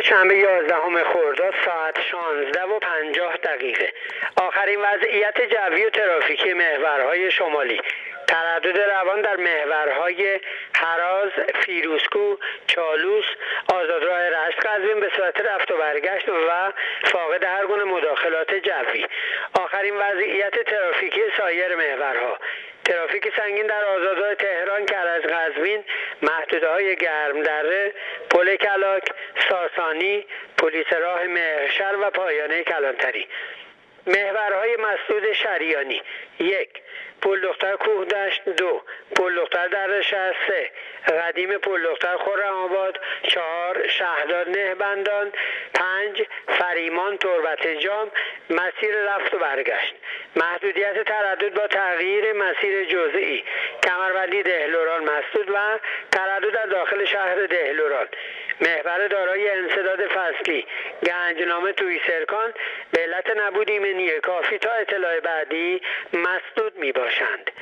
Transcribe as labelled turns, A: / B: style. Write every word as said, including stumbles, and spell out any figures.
A: دوشنبه یازدهم خرداد ساعت شانزده و پنجاه دقیقه. آخرین وضعیت جوی و ترافیکی محورهای شمالی: تردد روان در محورهای هراز، فیروزکوه، چالوس، آزادراه رشت قزوین به صورت رفت و برگشت و فاقد هر گونه مداخلات جوی. آخرین وضعیت ترافیکی سایر محورها: ترافیک سنگین در آزادراه تهران کرج قزوین، محدوده‌های گرمدره، پل کلاک، ساسانی، پلیس راه مهرشهر و پایانه کلانتری. محورهای مسدود شریانی: یک، پل دختر کوهدشت، دو، پل دختر دره سه، قدیم پل دختر خرم‌آباد، چهار، شهداد نهبندان، پنج، فریمان تربت جام، مسیر رفت و برگشت. محدودیت تردد با تغییر مسیر جزئی: کمربندی دهلوران مسدود و تردد در داخل شهر دهلوران. محور دارای انسداد فصلی: گنجنامه توی سرکان به علت نبود ایمنی کافی تا اطلاع بعدی مسدود می باشند.